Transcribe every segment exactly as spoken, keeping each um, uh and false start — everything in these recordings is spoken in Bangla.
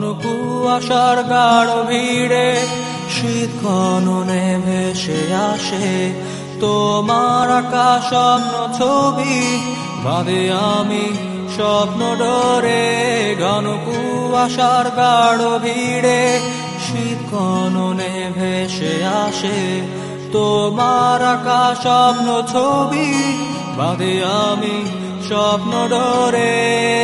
ঘন কুয়াশার গাঢ় ভিড়ে শীত কাননে ভেসে আসে তোমার আকাশ স্বপ্ন ছবি ভাবে আমি স্বপ্ন ডোরে। ঘন কুয়াশার গাঢ় ভিড়ে শীত কাননে ভেসে আসে তোমার আকাশ স্বপ্ন ছবি ভাবে আমি স্বপ্ন ডোরে।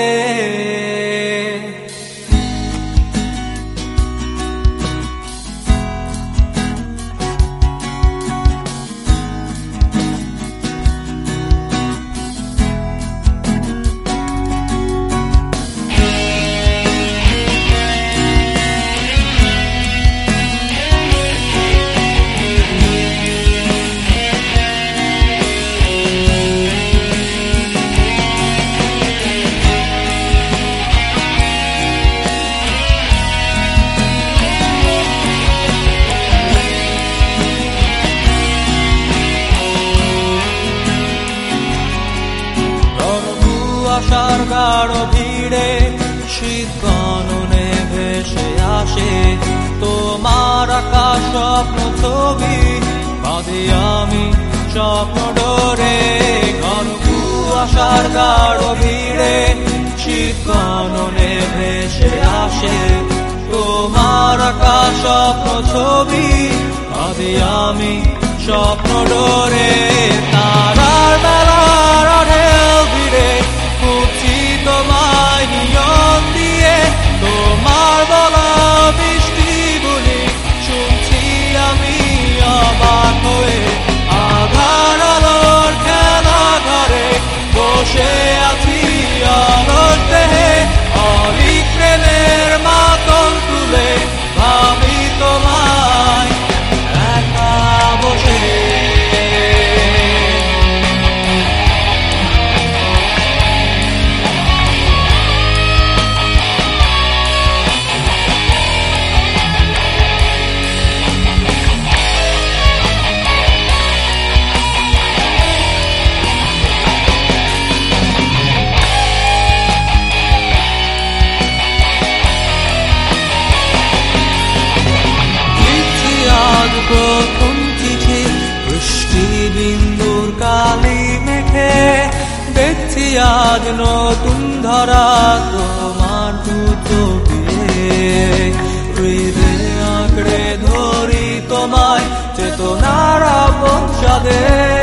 কুয়াশার গাঢ় ভিড়ে শীত কাননে ভেসে আসে তোমার আকাশ স্বপ্ন ছবি বাঁধে আমি স্বপ্ন ডোরে। ঘন কুয়াশার গাঢ় ভিড়ে শীত কাননে ভেসে আসে তোমার আকাশ স্বপ্ন ছবি বাঁধে আমি স্বপ্ন ডোরে। তারার বেলার ঢেউ ভিড়ে খুঁজছি তোমায় নিয়ম দিয়ে তোমার বলা বৃষ্টি বলি শুনছি আমি অবাক হয়ে। আধার আলোর খেলা ঘরে বসে আছি অলস দেহে অলিক প্রেমের মাতন তুলে ভাবি তোমায় একা বসে। প্রথম চিঠি বৃষ্টি বিন্দুর কালি মেখে দেখছি আজ নতুন ধরা তোমার দুটো হৃদে আঁকড়ে ধরি তোমায় চেতনার বংশাদে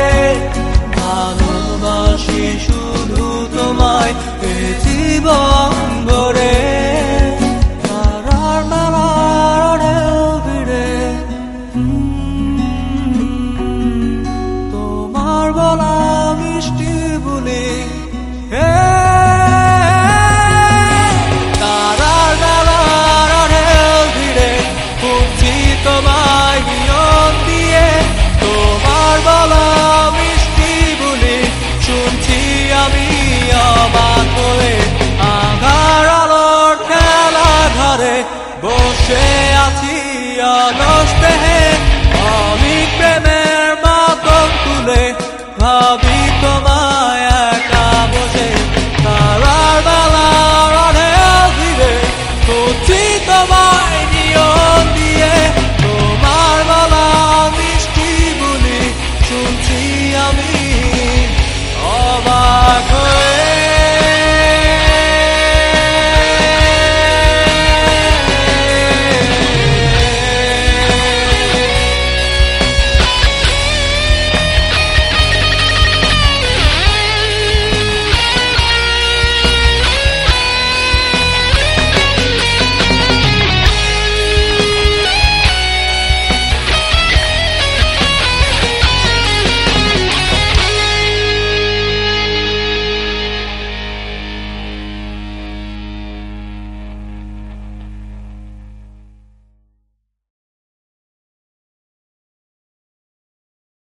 ভালোবাসি শুধু তোমায় এ জীবন ভরে। বসে আছি অলস দেহে অলিক প্রেমের মাতন তুলে ভাবি তোমায়